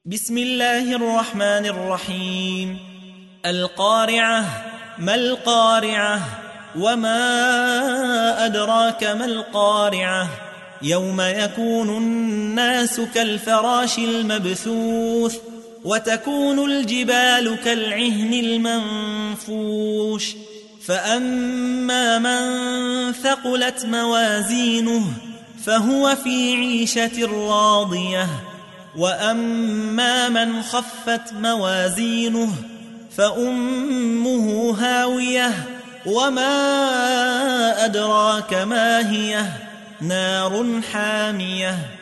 بسم الله الرحمن الرحيم. القارعة. ما القارعة؟ وما أدراك ما القارعة؟ يوم يكون الناس كالفراش المبثوث وتكون الجبال كالعهن المنفوش فأما من ثقلت موازينه فهو في عيشة راضية وأما من خفت موازينه فأمه هاوية وما أدراك ما هي نار حامية